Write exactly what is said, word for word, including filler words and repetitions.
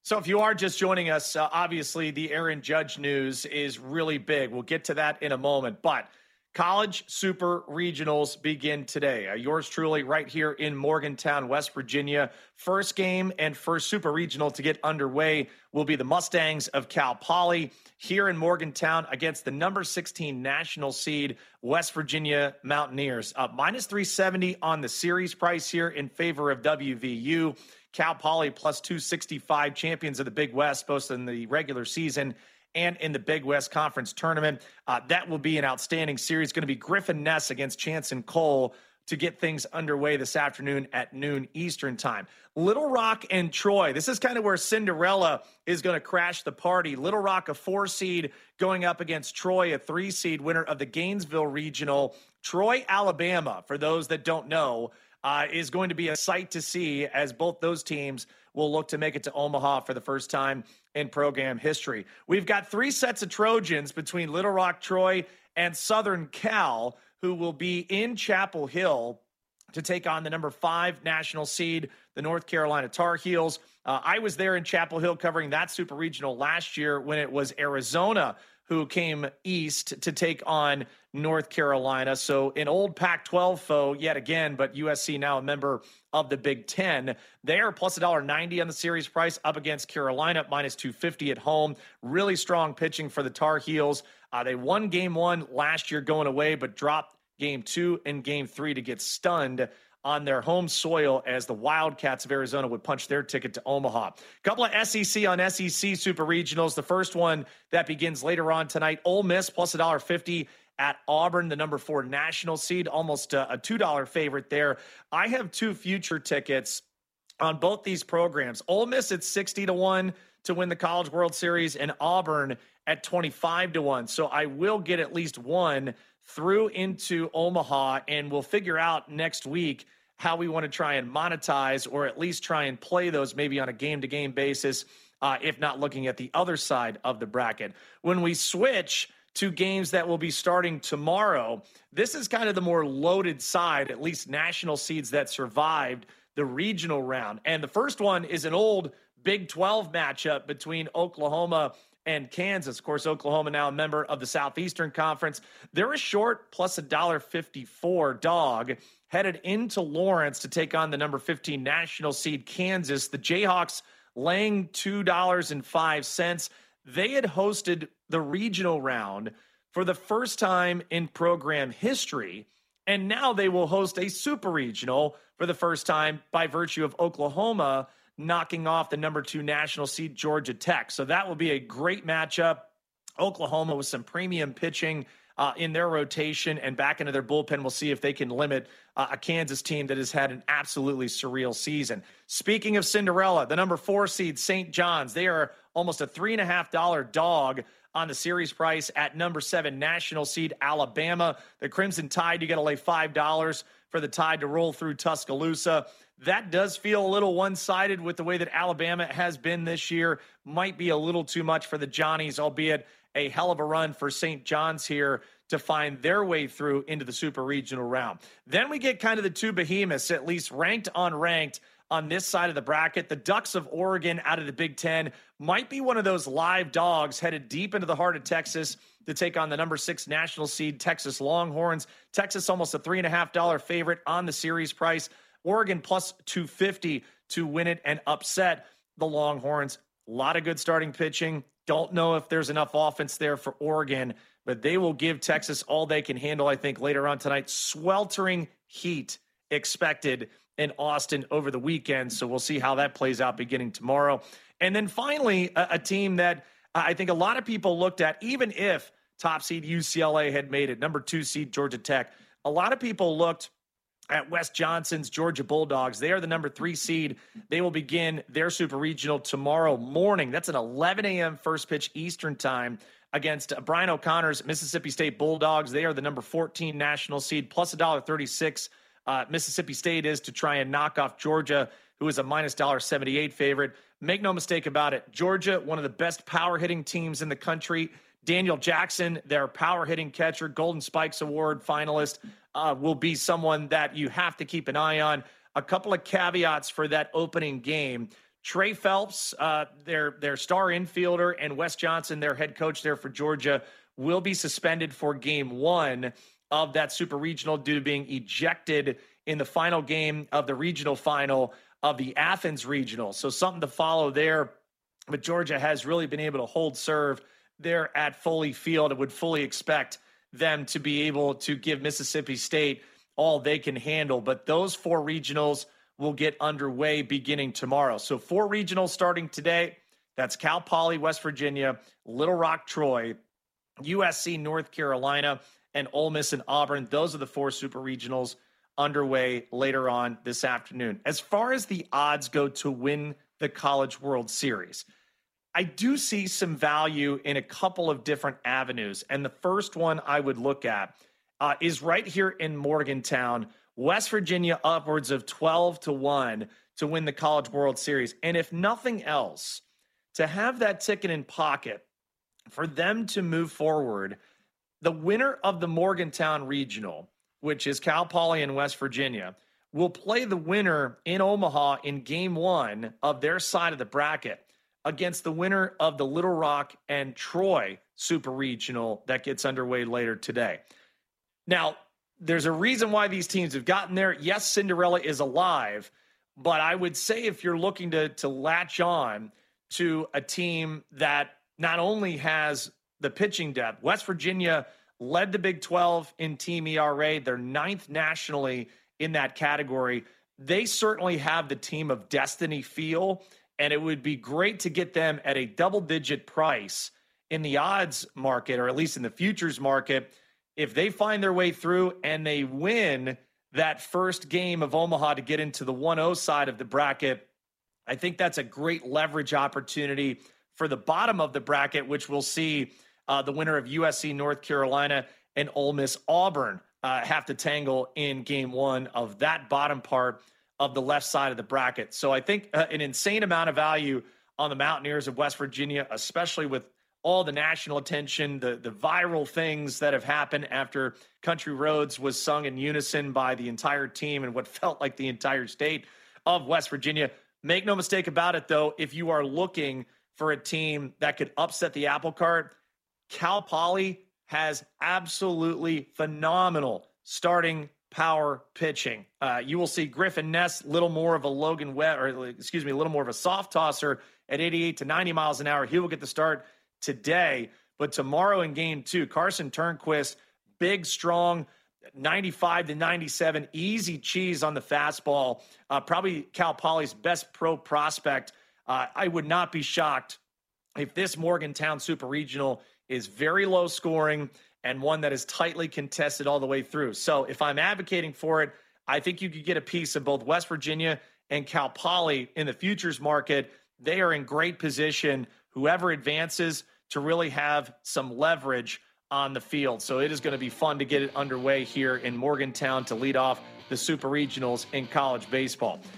So if you are just joining us, uh, obviously the Aaron Judge news is really big. We'll get to that in a moment. But college super regionals begin today. Uh, yours truly right here in Morgantown, West Virginia. First game and first super regional to get underway will be the Mustangs of Cal Poly here in Morgantown against the number sixteen national seed West Virginia Mountaineers. Up minus three seventy on the series price here in favor of W V U. Cal Poly plus two sixty-five, champions of the Big West, both in the regular season and in the Big West Conference Tournament. Uh, that will be an outstanding series. Going to be Griffin Ness against Chanson Cole to get things underway this afternoon at noon Eastern time. Little Rock and Troy. This is kind of where Cinderella is going to crash the party. Little Rock, a four seed, going up against Troy, a three seed, winner of the Gainesville Regional. Troy, Alabama, for those that don't know, Uh, is going to be a sight to see, as both those teams will look to make it to Omaha for the first time in program history. We've got three sets of Trojans between Little Rock, Troy, and Southern Cal, who will be in Chapel Hill to take on the number five national seed, the North Carolina Tar Heels. Uh, I was there in Chapel Hill covering that super regional last year when it was Arizona who came east to take on North Carolina. So an old Pac twelve foe yet again, but U S C now a member of the Big Ten. They are plus one dollar ninety on the series price up against Carolina, minus two fifty at home. Really strong pitching for the Tar Heels. Uh, they won game one last year going away, but dropped game two and game three to get stunned on their home soil as the Wildcats of Arizona would punch their ticket to Omaha. A couple of S E C on S E C Super Regionals. The first one that begins later on tonight, Ole Miss plus one dollar fifty at Auburn, the number four national seed, almost a, a two dollar favorite there. I have two future tickets on both these programs. Ole Miss at sixty to one to win the College World Series, and Auburn at twenty-five to one. So I will get at least one through into Omaha, and we'll figure out next week how we want to try and monetize, or at least try and play those maybe on a game-to-game basis, uh, if not looking at the other side of the bracket. When we switch to games that will be starting tomorrow, this is kind of the more loaded side, at least national seeds that survived the regional round. And the first one is an old Big twelve matchup between Oklahoma and Kansas. Of course, Oklahoma now a member of the Southeastern Conference. They're a short plus one dollar fifty-four dog headed into Lawrence to take on the number fifteen national seed Kansas. The Jayhawks laying two dollars and five cents. They had hosted the regional round for the first time in program history, and now they will host a super regional for the first time by virtue of Oklahoma knocking off the number two national seed Georgia Tech. So that will be a great matchup. Oklahoma with some premium pitching uh, in their rotation and back into their bullpen. We'll see if they can limit uh, a Kansas team that has had an absolutely surreal season. Speaking of Cinderella, the number four seed Saint John's, they are almost a three and a half dollar dog on the series price at number seven national seed Alabama. The Crimson Tide, you got to lay five dollars for the Tide to roll through Tuscaloosa. That does feel a little one-sided with the way that Alabama has been this year. Might be a little too much for the Johnnies, albeit a hell of a run for Saint John's here to find their way through into the super regional round. Then we get kind of the two behemoths, at least ranked on ranked on this side of the bracket. The Ducks of Oregon out of the Big Ten might be one of those live dogs headed deep into the heart of Texas to take on the number six national seed Texas Longhorns. Texas almost a three and a half dollar favorite on the series price. Oregon plus two fifty to win it and upset the Longhorns. A lot of good starting pitching. Don't know if there's enough offense there for Oregon, but they will give Texas all they can handle, I think, later on tonight. Sweltering heat expected in Austin over the weekend, so we'll see how that plays out beginning tomorrow. And then finally, a, a team that I think a lot of people looked at, even if top seed U C L A had made it, number two seed Georgia Tech, a lot of people looked at Wes Johnson's Georgia Bulldogs. They are the number three seed. They will begin their super regional tomorrow morning. That's an eleven a.m. first pitch Eastern time against Brian O'Connor's Mississippi State Bulldogs. They are the number fourteen national seed, plus one dollar thirty-six. Uh, Mississippi State is to try and knock off Georgia, who is a minus one dollar seventy-eight favorite. Make no mistake about it, Georgia, one of the best power-hitting teams in the country. Daniel Jackson, their power-hitting catcher, Golden Spikes Award finalist, uh, will be someone that you have to keep an eye on. A couple of caveats for that opening game. Trey Phelps, uh, their their star infielder, and Wes Johnson, their head coach there for Georgia, will be suspended for game one of that Super Regional due to being ejected in the final game of the regional final of the Athens Regional. So something to follow there. But Georgia has really been able to hold serve there at Foley Field and would fully expect them to be able to give Mississippi State all they can handle. But those four regionals will get underway beginning tomorrow. So four regionals starting today. That's Cal Poly, West Virginia, Little Rock, Troy, U S C, North Carolina, and Ole Miss and Auburn. Those are the four super regionals underway later on this afternoon. As far as the odds go to win the College World Series, I do see some value in a couple of different avenues. And the first one I would look at uh, is right here in Morgantown, West Virginia, upwards of twelve to one to win the College World Series. And if nothing else, to have that ticket in pocket for them to move forward, the winner of the Morgantown Regional, which is Cal Poly and West Virginia, will play the winner in Omaha in game one of their side of the bracket against the winner of the Little Rock and Troy Super Regional that gets underway later today. Now, there's a reason why these teams have gotten there. Yes, Cinderella is alive, but I would say if you're looking to, to latch on to a team that not only has the pitching depth, West Virginia led the Big twelve in team E R A. They're ninth nationally in that category. They certainly have the team of destiny feel, and it would be great to get them at a double-digit price in the odds market, or at least in the futures market. If they find their way through and they win that first game of Omaha to get into the one oh side of the bracket, I think that's a great leverage opportunity for the bottom of the bracket, which we'll see uh, the winner of U S C, North Carolina, and Ole Miss Auburn uh, have to tangle in game one of that bottom part of the left side of the bracket. So I think uh, an insane amount of value on the Mountaineers of West Virginia, especially with all the national attention, the, the viral things that have happened after Country Roads was sung in unison by the entire team and what felt like the entire state of West Virginia. Make no mistake about it, though, if you are looking for a team that could upset the apple cart, Cal Poly has absolutely phenomenal starting power pitching. Uh, you will see Griffin Ness, little more of a Logan Webb, or excuse me, a little more of a soft tosser at eighty-eight to ninety miles an hour. He will get the start today, but tomorrow in game two, Carson Turnquist, big, strong, ninety-five to ninety-seven, easy cheese on the fastball. Uh, probably Cal Poly's best pro prospect. Uh, I would not be shocked if this Morgantown Super Regional is very low scoring and one that is tightly contested all the way through. So if I'm advocating for it, I think you could get a piece of both West Virginia and Cal Poly in the futures market. They are in great position, whoever advances, to really have some leverage on the field. So it is going to be fun to get it underway here in Morgantown to lead off the Super Regionals in college baseball.